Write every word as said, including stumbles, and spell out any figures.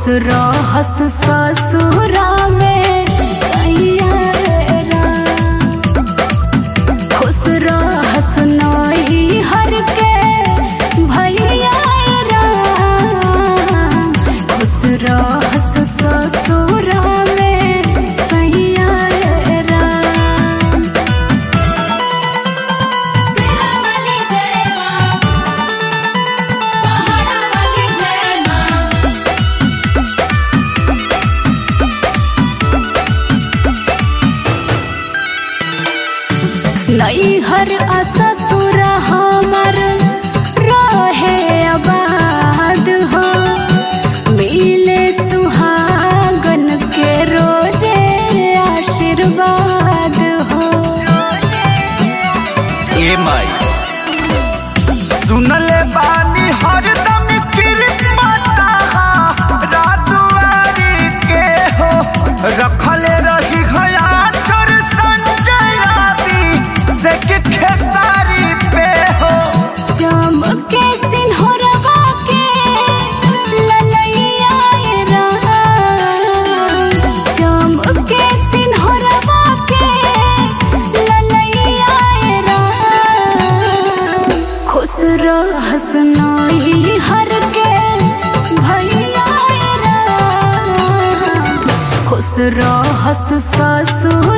रहस ससुरा में सैया राम, खुश रहस नई हर के भैया राम, खुश रहस ससुरा में सैया राम। सिरा वाली जय मां, पहाड़ा वाली जय मां। नैहर आ ससुर हमर रहे आबाद हो, मिले सुहागन के रोजे आशीर्वाद हो। ए माई सुनले बानी हरदम किरमता रातवारी के हो, रखले रही घया चोर संजयाबी से के खेसारी पे हो। चमके सिंहरवा के ललैया राम, चमके सिंहरवा के ललैया राम, खुश रहस नई हर के भैया राम, खुश रहस ससुर